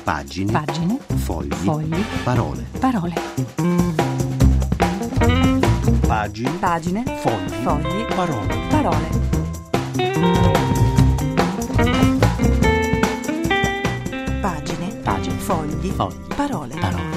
Pagine. Pagine. Fogli. Fogli. Parole. Parole. Pagine. Pagine. Fogli. Fogli. Parole. Parole. Pagine. Pagine. Fogli. Fogli. Parole. Parole.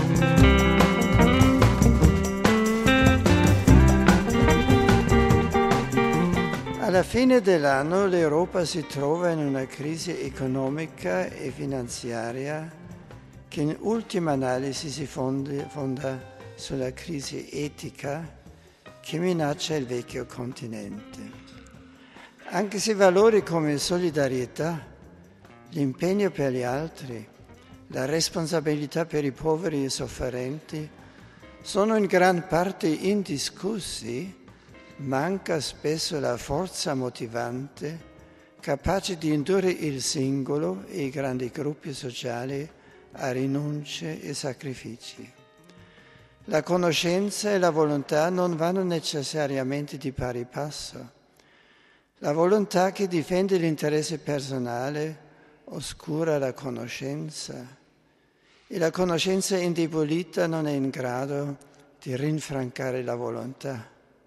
Alla fine dell'anno l'Europa si trova in una crisi economica e finanziaria che in ultima analisi si fonda sulla crisi etica che minaccia il vecchio continente. Anche se valori come solidarietà, l'impegno per gli altri, la responsabilità per i poveri e sofferenti sono in gran parte indiscussi, manca spesso la forza motivante capace di indurre il singolo e i grandi gruppi sociali a rinunce e sacrifici. La conoscenza e la volontà non vanno necessariamente di pari passo. La volontà che difende l'interesse personale oscura la conoscenza e la conoscenza indebolita non è in grado di rinfrancare la volontà.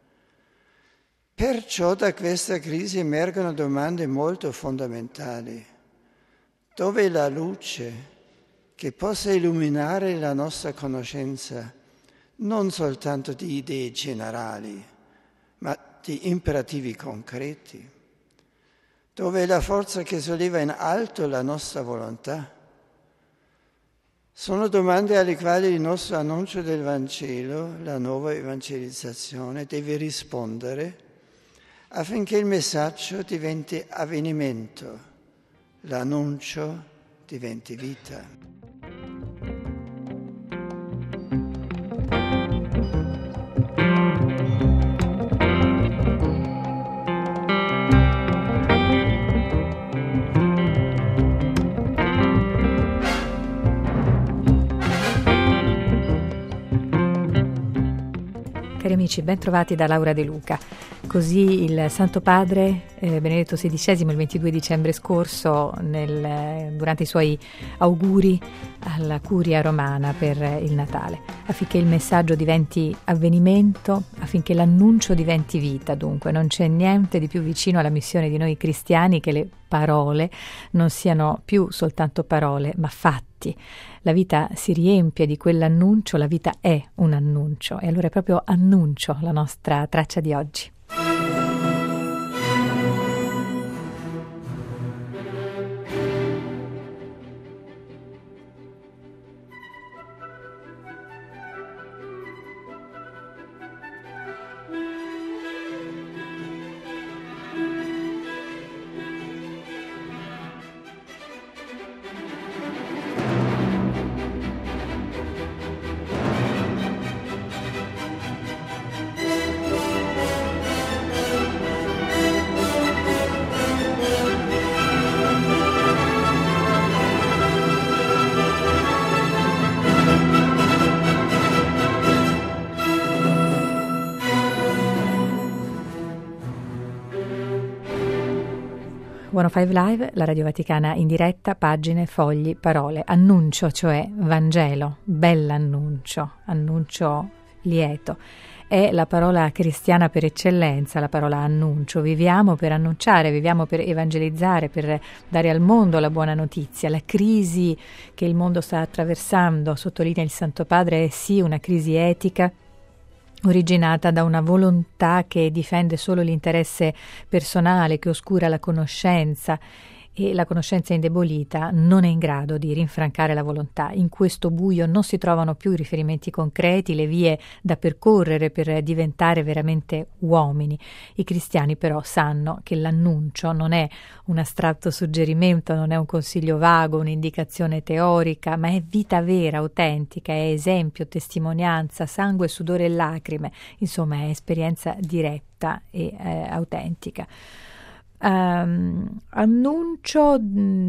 Perciò da questa crisi emergono domande molto fondamentali. Dove è la luce che possa illuminare la nostra conoscenza, non soltanto di idee generali, ma di imperativi concreti? Dove è la forza che solleva in alto la nostra volontà? Sono domande alle quali il nostro annuncio del Vangelo, la nuova evangelizzazione, deve rispondere affinché il messaggio diventi avvenimento, l'annuncio diventi vita. Cari amici, ben trovati da Laura De Luca. Così il Santo Padre Benedetto XVI il 22 dicembre scorso, durante i suoi auguri alla Curia Romana per il Natale, affinché il messaggio diventi avvenimento, affinché l'annuncio diventi vita. Dunque non c'è niente di più vicino alla missione di noi cristiani che le parole non siano più soltanto parole, ma fatti. La vita si riempie di quell'annuncio, la vita è un annuncio, e allora è proprio annuncio la nostra traccia di oggi. One Five Live, la Radio Vaticana in diretta, pagine, fogli, parole, annuncio, cioè Vangelo, bell'annuncio, annuncio lieto. È la parola cristiana per eccellenza, la parola annuncio. Viviamo per annunciare, viviamo per evangelizzare, per dare al mondo la buona notizia. La crisi che il mondo sta attraversando, sottolinea il Santo Padre, è sì una crisi etica, originata da una volontà che difende solo l'interesse personale, che oscura la conoscenza, e la conoscenza indebolita non è in grado di rinfrancare la volontà. In questo buio non si trovano più i riferimenti concreti, le vie da percorrere per diventare veramente uomini. I cristiani però sanno che l'annuncio non è un astratto suggerimento, non è un consiglio vago, un'indicazione teorica, ma è vita vera, autentica, è esempio, testimonianza, sangue, sudore e lacrime, insomma è esperienza diretta e autentica. Annuncio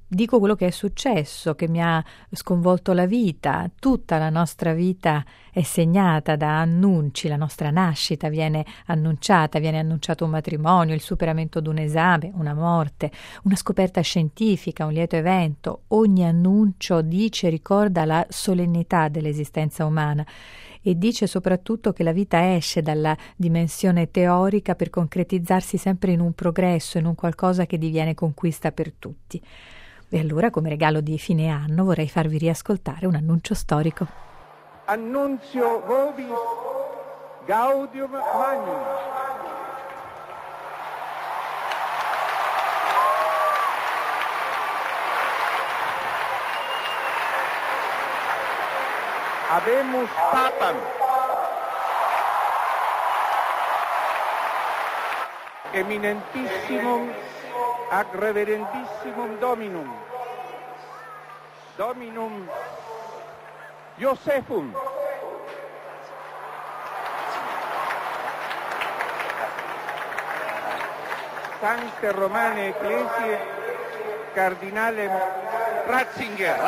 dico quello che è successo, che mi ha sconvolto la vita. Tutta la nostra vita è segnata da annunci, la nostra nascita viene annunciato un matrimonio, il superamento di un esame, una morte, una scoperta scientifica, un lieto evento. Ogni annuncio dice, ricorda la solennità dell'esistenza umana e dice soprattutto che la vita esce dalla dimensione teorica per concretizzarsi sempre in un progresso, in un qualcosa che diviene conquista per tutti. E allora, come regalo di fine anno, vorrei farvi riascoltare un annuncio storico. Annunzio vobis Gaudium Magnum. Habemus Papam. Eminentissimum ac reverendissimum Dominum Iosephum. Sancte Romane Ecclesiae Cardinale Ratzinger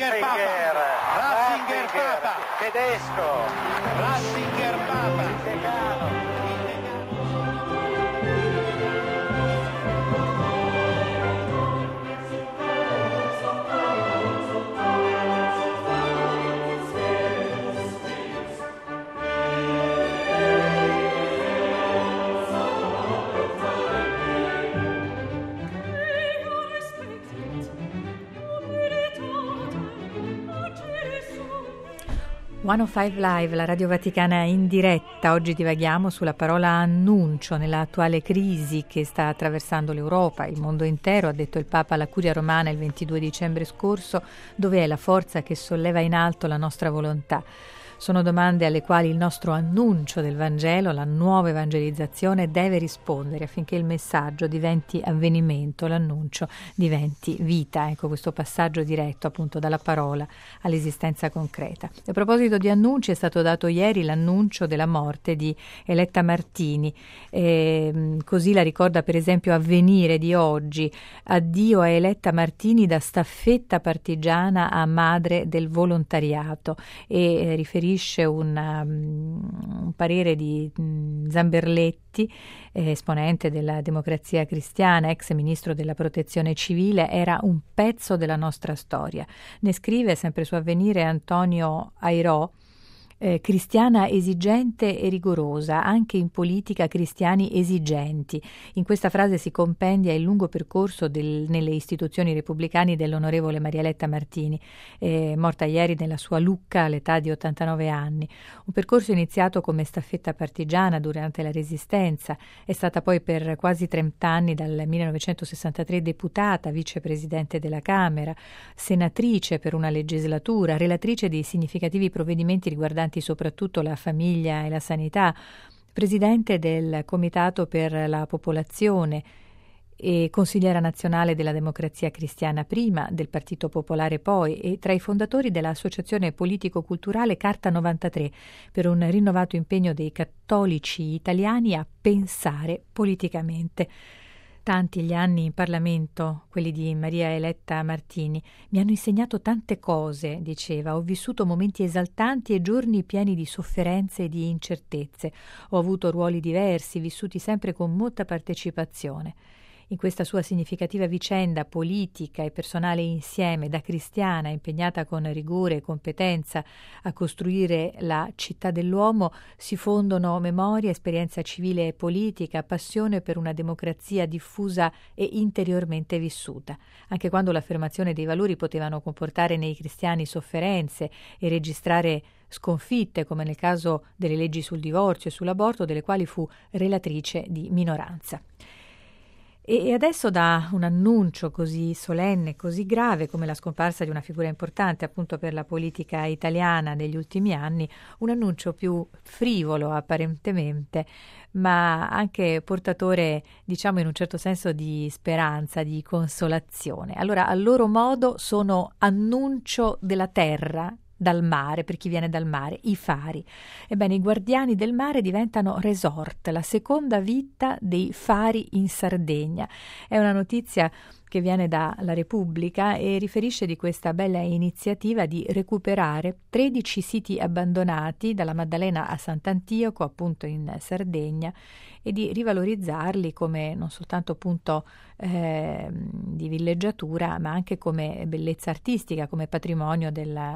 Papa, tedesco, Ratzinger Papa. 105 Live, la Radio Vaticana in diretta. Oggi divaghiamo sulla parola annuncio nella attuale crisi che sta attraversando l'Europa, il mondo intero, ha detto il Papa alla Curia Romana il 22 dicembre scorso. Dov'è la forza che solleva in alto la nostra volontà? Sono domande alle quali il nostro annuncio del Vangelo, la nuova evangelizzazione, deve rispondere affinché il messaggio diventi avvenimento, l'annuncio diventi vita. Ecco questo passaggio diretto appunto dalla parola all'esistenza concreta. A proposito di annunci, è stato dato ieri l'annuncio della morte di Eletta Martini. Così la ricorda per esempio Avvenire di oggi: addio a Eletta Martini da staffetta partigiana a madre del volontariato, e riferisce un parere di Zamberletti, esponente della Democrazia Cristiana, ex ministro della Protezione Civile. Era un pezzo della nostra storia. Ne scrive sempre su Avvenire Antonio Airò: cristiana esigente e rigorosa, anche in politica cristiani esigenti. In questa frase si compendia il lungo percorso nelle istituzioni repubblicane dell'onorevole Marieletta Martini, morta ieri nella sua Lucca all'età di 89 anni. Un percorso iniziato come staffetta partigiana durante la Resistenza. È stata poi per quasi 30 anni, dal 1963, deputata, vicepresidente della Camera, senatrice per una legislatura, relatrice di significativi provvedimenti riguardanti soprattutto la famiglia e la sanità, presidente del Comitato per la Popolazione e consigliera nazionale della Democrazia Cristiana prima, del Partito Popolare poi, e tra i fondatori dell'associazione politico-culturale Carta 93, per un rinnovato impegno dei cattolici italiani a pensare politicamente. Tanti gli anni in Parlamento, quelli di Maria Eletta Martini, mi hanno insegnato tante cose, diceva. Ho vissuto momenti esaltanti e giorni pieni di sofferenze e di incertezze. Ho avuto ruoli diversi, vissuti sempre con molta partecipazione. In questa sua significativa vicenda politica e personale insieme, da cristiana impegnata con rigore e competenza a costruire la città dell'uomo, si fondono memoria, esperienza civile e politica, passione per una democrazia diffusa e interiormente vissuta. Anche quando l'affermazione dei valori potevano comportare nei cristiani sofferenze e registrare sconfitte, come nel caso delle leggi sul divorzio e sull'aborto, delle quali fu relatrice di minoranza. E adesso, da un annuncio così solenne, così grave come la scomparsa di una figura importante appunto per la politica italiana negli ultimi anni, un annuncio più frivolo apparentemente, ma anche portatore, diciamo in un certo senso, di speranza, di consolazione. Allora, a loro modo sono annuncio della terra dal mare, per chi viene dal mare, i fari. Ebbene, i guardiani del mare diventano resort, la seconda vita dei fari in Sardegna. È una notizia che viene dalla Repubblica e riferisce di questa bella iniziativa di recuperare 13 siti abbandonati dalla Maddalena a Sant'Antioco, appunto in Sardegna, e di rivalorizzarli come non soltanto punto di villeggiatura, ma anche come bellezza artistica, come patrimonio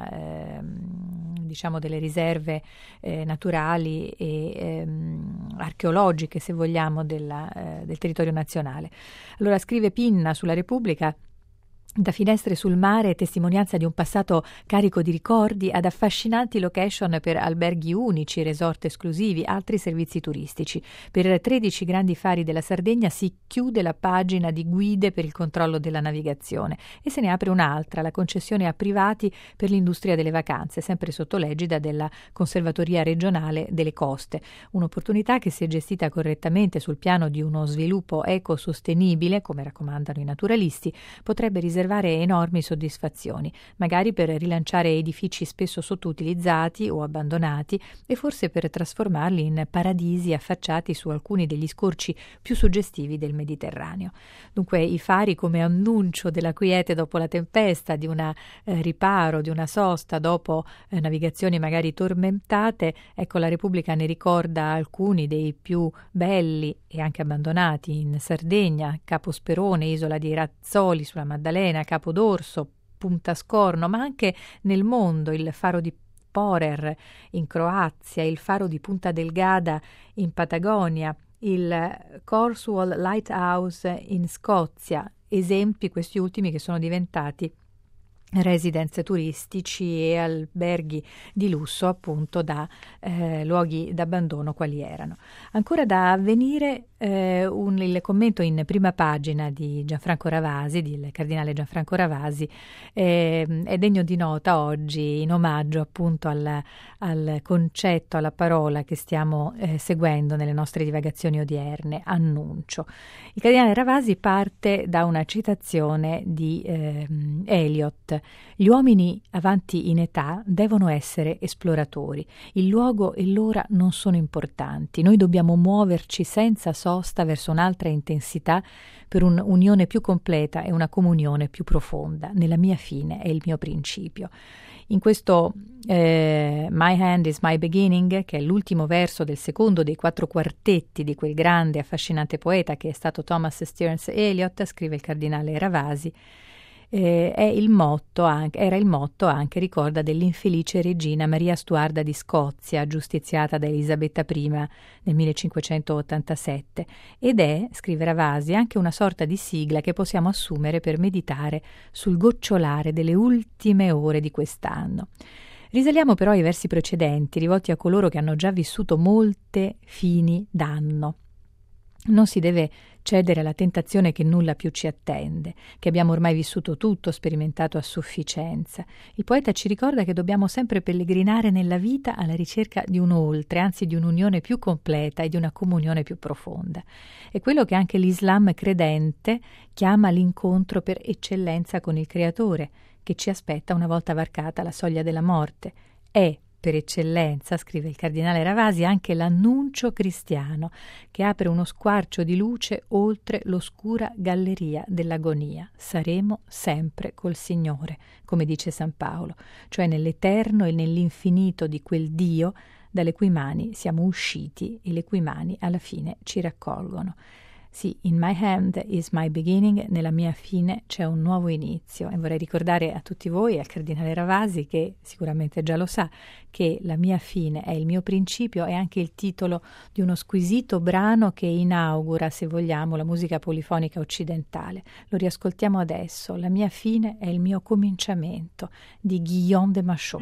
diciamo delle riserve naturali e archeologiche, se vogliamo, del territorio nazionale. Allora scrive Pinna sulla Repubblica: da finestre sul mare, testimonianza di un passato carico di ricordi, ad affascinanti location per alberghi unici, resort esclusivi, altri servizi turistici. Per 13 grandi fari della Sardegna si chiude la pagina di guide per il controllo della navigazione e se ne apre un'altra, la concessione a privati per l'industria delle vacanze, sempre sotto l'egida della Conservatoria regionale delle coste. Un'opportunità che, se gestita correttamente sul piano di uno sviluppo ecosostenibile, come raccomandano i naturalisti, potrebbe riservare enormi soddisfazioni, magari per rilanciare edifici spesso sottoutilizzati o abbandonati e forse per trasformarli in paradisi affacciati su alcuni degli scorci più suggestivi del Mediterraneo. Dunque i fari come annuncio della quiete dopo la tempesta, di una riparo, di una sosta dopo navigazioni magari tormentate. Ecco, la Repubblica ne ricorda alcuni dei più belli e anche abbandonati in Sardegna: Capo Sperone, Isola di Razzoli sulla Maddalena, Capo d'Orso, Punta Scorno, ma anche nel mondo il faro di Porer in Croazia, il faro di Punta Delgada in Patagonia, il Corswall Lighthouse in Scozia, esempi questi ultimi che sono diventati residence turistici e alberghi di lusso, appunto, da luoghi d'abbandono quali erano. Ancora da avvenire il commento in prima pagina di Gianfranco Ravasi, del cardinale Gianfranco Ravasi, è degno di nota oggi, in omaggio appunto al concetto, alla parola che stiamo seguendo nelle nostre divagazioni odierne: annuncio. Il cardinale Ravasi parte da una citazione di Eliot: gli uomini avanti in età devono essere esploratori, il luogo e l'ora non sono importanti, noi dobbiamo muoverci senza sosta verso un'altra intensità per un'unione più completa e una comunione più profonda. Nella mia fine è il mio principio. In questo My Hand is My Beginning, che è l'ultimo verso del secondo dei 4 quartetti di quel grande e affascinante poeta che è stato Thomas Stearns Eliot, scrive il cardinale Ravasi, era il motto anche, ricorda, dell'infelice regina Maria Stuarda di Scozia, giustiziata da Elisabetta I nel 1587, ed è, scrive Ravasi, anche una sorta di sigla che possiamo assumere per meditare sul gocciolare delle ultime ore di quest'anno. Risaliamo però ai versi precedenti, rivolti a coloro che hanno già vissuto molte fini d'anno. Non si deve cedere alla tentazione che nulla più ci attende, che abbiamo ormai vissuto tutto, sperimentato a sufficienza. Il poeta ci ricorda che dobbiamo sempre pellegrinare nella vita alla ricerca di un oltre, anzi di un'unione più completa e di una comunione più profonda. È quello che anche l'Islam credente chiama l'incontro per eccellenza con il Creatore, che ci aspetta una volta varcata la soglia della morte. È per eccellenza, scrive il cardinale Ravasi, anche l'annuncio cristiano, che apre uno squarcio di luce oltre l'oscura galleria dell'agonia. Saremo sempre col Signore, come dice San Paolo, cioè nell'eterno e nell'infinito di quel Dio dalle cui mani siamo usciti e le cui mani alla fine ci raccolgono. Sì, in my hand is my beginning, nella mia fine c'è un nuovo inizio. E vorrei ricordare a tutti voi e al cardinale Ravasi, che sicuramente già lo sa, che la mia fine è il mio principio, è anche il titolo di uno squisito brano che inaugura, se vogliamo, la musica polifonica occidentale. Lo riascoltiamo adesso: La mia fine è il mio cominciamento, di Guillaume de Machaut.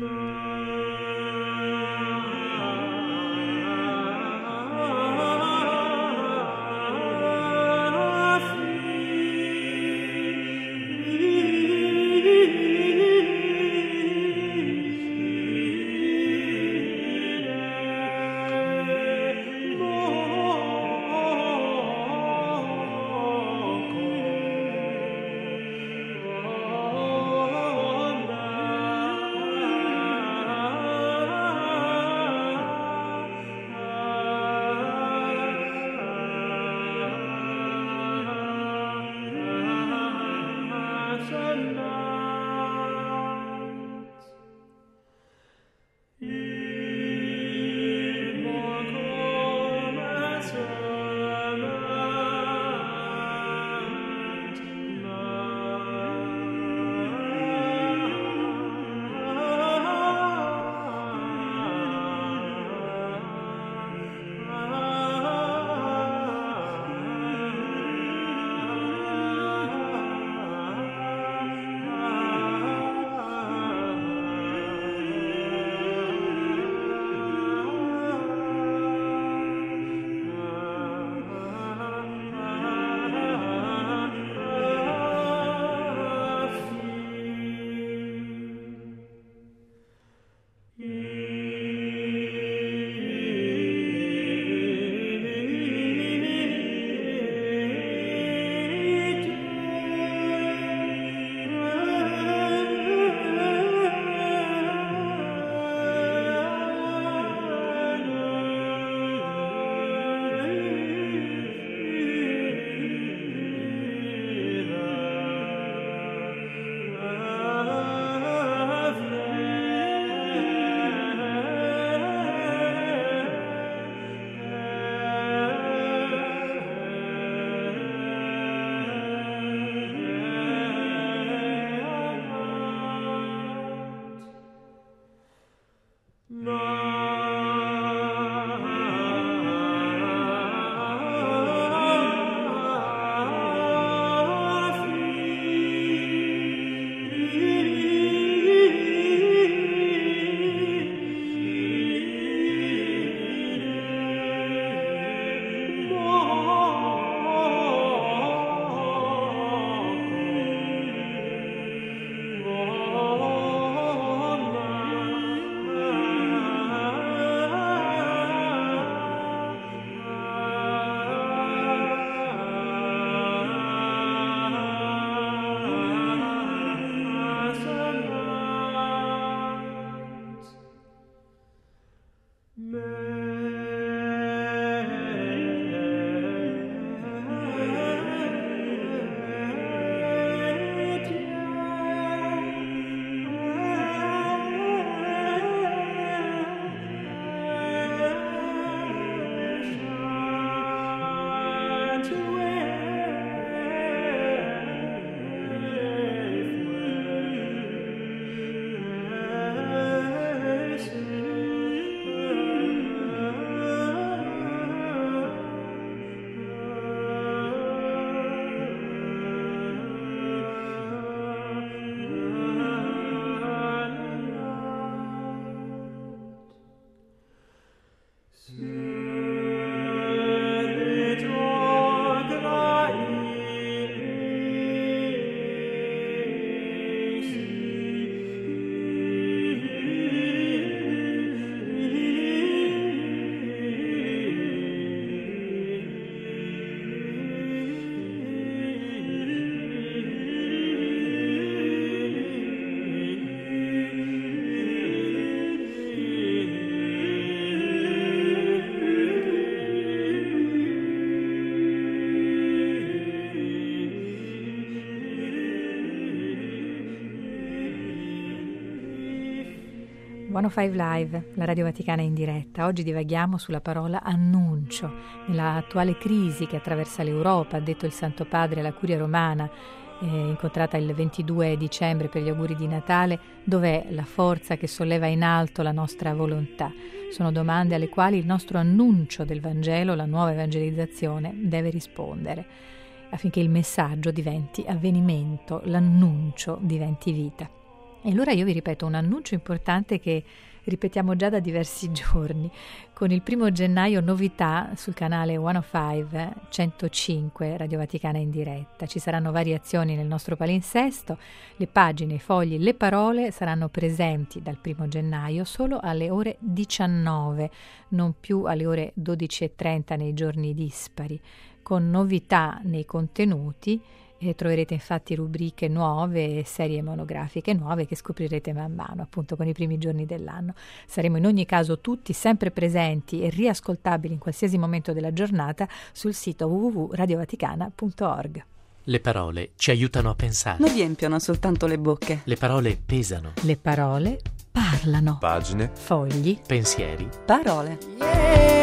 105 Live, la Radio Vaticana in diretta. Oggi divaghiamo sulla parola annuncio. Nella attuale crisi che attraversa l'Europa, ha detto il Santo Padre alla Curia Romana, incontrata il 22 dicembre per gli auguri di Natale, dov'è la forza che solleva in alto la nostra volontà? Sono domande alle quali il nostro annuncio del Vangelo, la nuova evangelizzazione, deve rispondere, affinché il messaggio diventi avvenimento, l'annuncio diventi vita. E allora io vi ripeto un annuncio importante che ripetiamo già da diversi giorni. Con il 1 gennaio novità sul canale 105 105 Radio Vaticana in diretta. Ci saranno variazioni nel nostro palinsesto, le pagine, i fogli, le parole saranno presenti dal 1 gennaio solo alle ore 19, non più alle ore 12:30 nei giorni dispari, con novità nei contenuti. Troverete infatti rubriche nuove e serie monografiche nuove che scoprirete man mano, appunto con i primi giorni dell'anno. Saremo in ogni caso tutti sempre presenti e riascoltabili in qualsiasi momento della giornata sul sito www.radiovaticana.org. Le parole ci aiutano a pensare. Non riempiono soltanto le bocche. Le parole pesano. Le parole parlano. Pagine, Fogli, pensieri. Parole.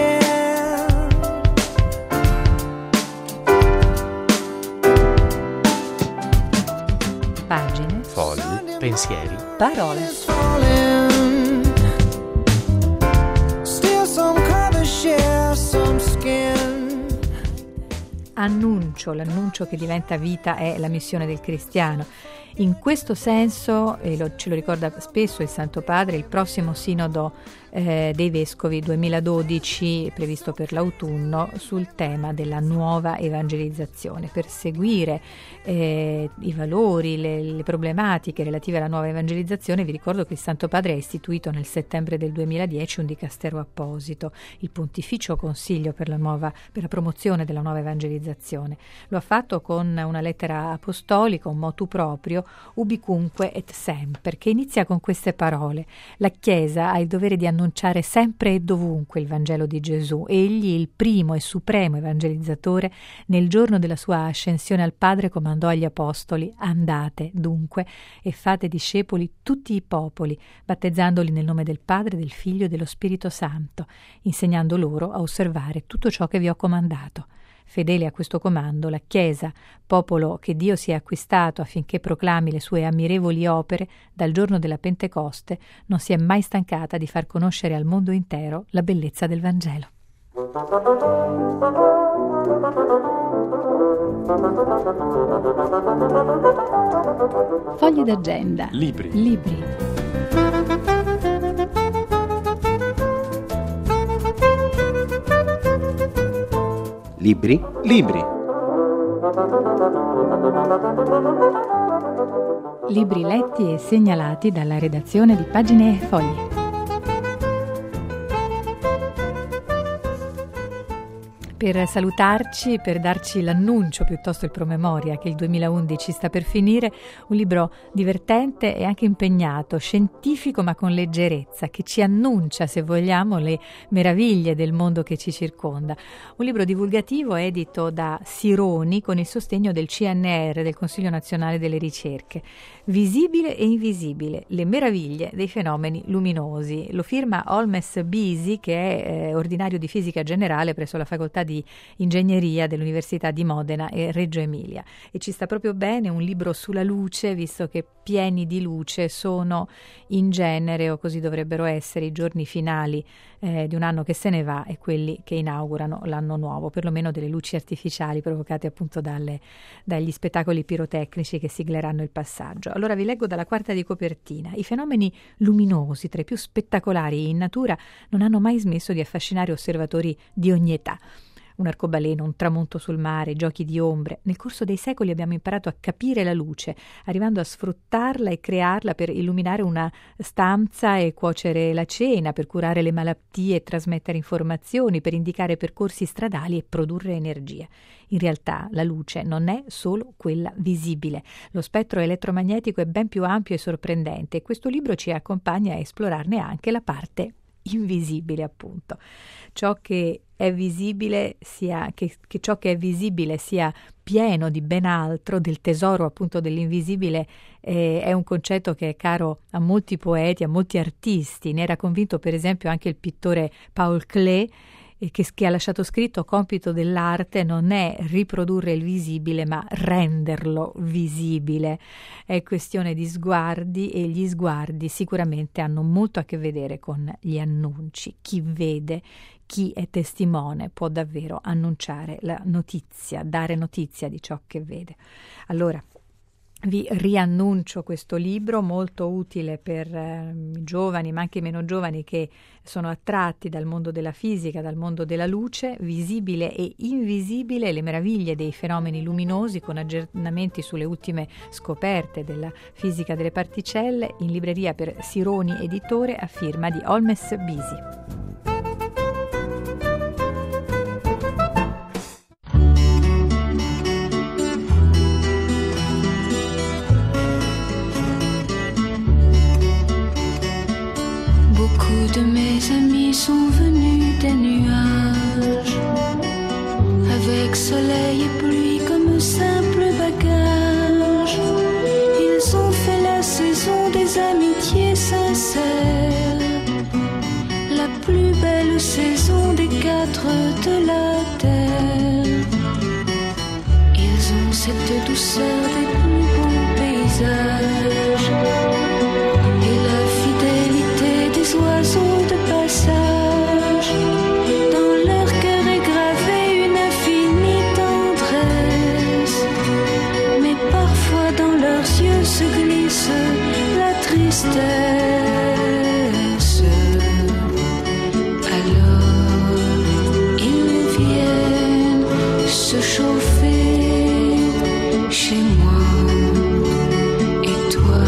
pagine, fogli, Pensieri. Parole. annuncio. L'annuncio che diventa vita è la missione del cristiano. In questo senso, ce lo ricorda spesso il Santo Padre, il prossimo sinodo dei Vescovi 2012, previsto per l'autunno, sul tema della nuova evangelizzazione, per seguire i valori, le problematiche relative alla nuova evangelizzazione. Vi ricordo che il Santo Padre ha istituito nel settembre del 2010 un dicastero apposito, il Pontificio Consiglio per la promozione della nuova evangelizzazione. Lo ha fatto con una lettera apostolica, un motu proprio, ubicunque et semper, che inizia con queste parole: la Chiesa ha il dovere di annunciare sempre e dovunque il Vangelo di Gesù. Egli, il primo e supremo evangelizzatore, nel giorno della sua ascensione al Padre comandò agli apostoli: andate dunque e fate discepoli tutti i popoli, battezzandoli nel nome del Padre, del Figlio e dello Spirito Santo, insegnando loro a osservare tutto ciò che vi ho comandato. Fedele a questo comando, la Chiesa, popolo che Dio si è acquistato affinché proclami le sue ammirevoli opere, dal giorno della Pentecoste non si è mai stancata di far conoscere al mondo intero la bellezza del Vangelo. Fogli d'agenda. libri. Libri? Libri letti e segnalati dalla redazione di Pagine e Fogli. Per salutarci, per darci l'annuncio, piuttosto il promemoria, che il 2011 sta per finire, un libro divertente e anche impegnato, scientifico ma con leggerezza, che ci annuncia, se vogliamo, le meraviglie del mondo che ci circonda. Un libro divulgativo edito da Sironi con il sostegno del CNR, del Consiglio Nazionale delle Ricerche. Visibile e invisibile, le meraviglie dei fenomeni luminosi. Lo firma Holmes Bisi, che è ordinario di fisica generale presso la facoltà di ingegneria dell'Università di Modena e Reggio Emilia, e ci sta proprio bene un libro sulla luce, visto che pieni di luce sono in genere, o così dovrebbero essere, i giorni finali di un anno che se ne va e quelli che inaugurano l'anno nuovo, perlomeno delle luci artificiali provocate appunto dagli spettacoli pirotecnici che sigleranno il passaggio. Allora vi leggo dalla quarta di copertina. I fenomeni luminosi, tra i più spettacolari in natura, non hanno mai smesso di affascinare osservatori di ogni età. Un arcobaleno, un tramonto sul mare, giochi di ombre. Nel corso dei secoli abbiamo imparato a capire la luce, arrivando a sfruttarla e crearla per illuminare una stanza e cuocere la cena, per curare le malattie e trasmettere informazioni, per indicare percorsi stradali e produrre energia. In realtà la luce non è solo quella visibile. Lo spettro elettromagnetico è ben più ampio e sorprendente, e questo libro ci accompagna a esplorarne anche la parte invisibile, appunto. Ciò che è visibile sia che ciò che è visibile sia pieno di ben altro, del tesoro appunto dell'invisibile, è un concetto che è caro a molti poeti, a molti artisti. Ne era convinto per esempio anche il pittore Paul Klee, che ha lasciato scritto: compito dell'arte non è riprodurre il visibile ma renderlo visibile. È questione di sguardi, e gli sguardi sicuramente hanno molto a che vedere con gli annunci. Chi vede, chi è testimone può davvero annunciare la notizia, dare notizia di ciò che vede. Allora, vi riannuncio questo libro molto utile per i giovani, ma anche i meno giovani, che sono attratti dal mondo della fisica, dal mondo della luce, Visibile e Invisibile, le meraviglie dei fenomeni luminosi, con aggiornamenti sulle ultime scoperte della fisica delle particelle, in libreria per Sironi Editore, a firma di Holmes Bisi. De mes amis sont venus des nuages, avec soleil et pluie comme simple bagage. Ils ont fait la saison des amitiés sincères, la plus belle saison des quatre de la terre. Ils ont cette douceur des plus beaux paysages et la fidélité des oiseaux de passage. Dans leur cœur est gravée une infinie tendresse, mais parfois dans leurs yeux se glisse la tristesse. Alors ils viennent se chauffer chez moi, et toi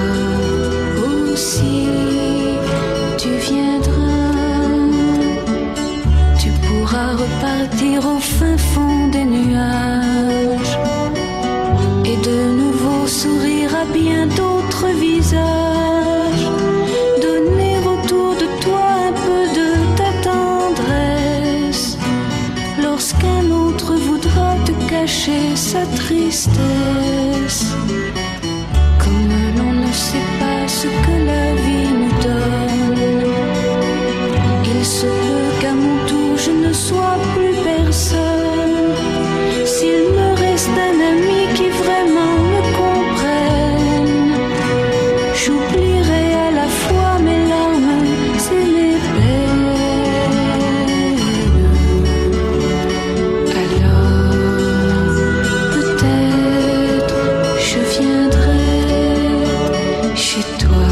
aussi tu viendras. Tu pourras repartir au fin fond des nuages et de nouveau sourire à bien d'autres visages, donner autour de toi un peu de ta tendresse lorsqu'un autre voudra te cacher sa tristesse. Comme l'on ne sait pas ce que la vie nous donne, il se peut qu'à mon tour je ne sois plus personne. S'il me reste un ami qui vraiment me comprenne, j'oublierai à la fois mes larmes et mes peines. Alors peut-être je viendrai chez toi,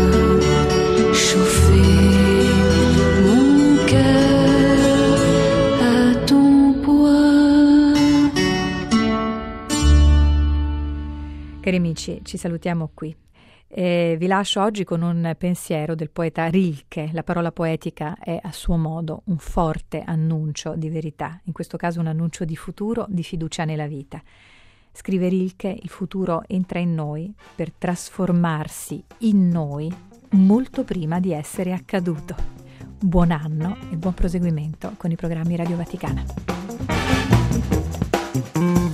chauffer mon cœur à ton bois. Cari amici, ci salutiamo qui. Vi lascio oggi con un pensiero del poeta Rilke. La parola poetica è a suo modo un forte annuncio di verità, in questo caso un annuncio di futuro, di fiducia nella vita. Scrive Rilke: il futuro entra in noi per trasformarsi in noi molto prima di essere accaduto. Buon anno e buon proseguimento con i programmi Radio Vaticana.